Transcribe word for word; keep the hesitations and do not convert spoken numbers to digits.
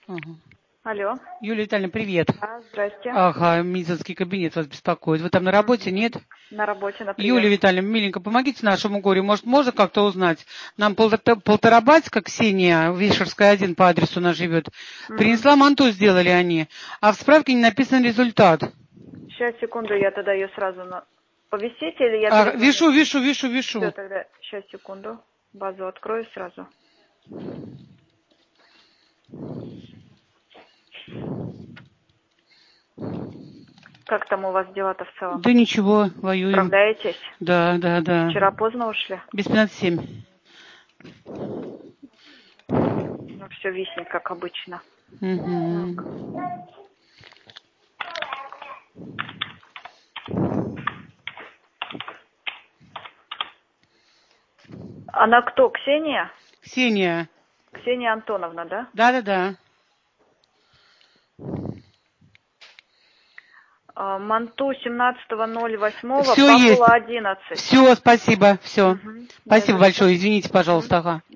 Ага. Алло. Юлия Витальевна, привет. А, здрасте. Ага, медицинский кабинет вас беспокоит. Вы там на работе, нет? На работе, на приеме. Юлия Витальевна, миленько, помогите нашему горю. Может, можно как-то узнать? Нам Полторабатска Ксения, Вишерская один по адресу она живет. Угу. Принесла манту, сделали они. А в справке не написан результат. Сейчас, секунду, я тогда ее сразу на... Повесите или я А, перезвоню? вишу, вишу, вишу, вишу. Все, тогда, сейчас, секунду. Базу открою сразу. Как там у вас дела-то в целом? Да ничего, воюем. Справляетесь? Да, да, да. Вчера поздно ушли? Без пятнадцати семь. Ну, все виснет, как обычно. Угу. Она кто, Ксения? Ксения. Ксения Антоновна, да? Да, да, да. Манту семнадцатого ноль восьмого, Все Пакула есть. одиннадцать. Все, спасибо, все. Угу. Спасибо большое, извините, пожалуйста, ага.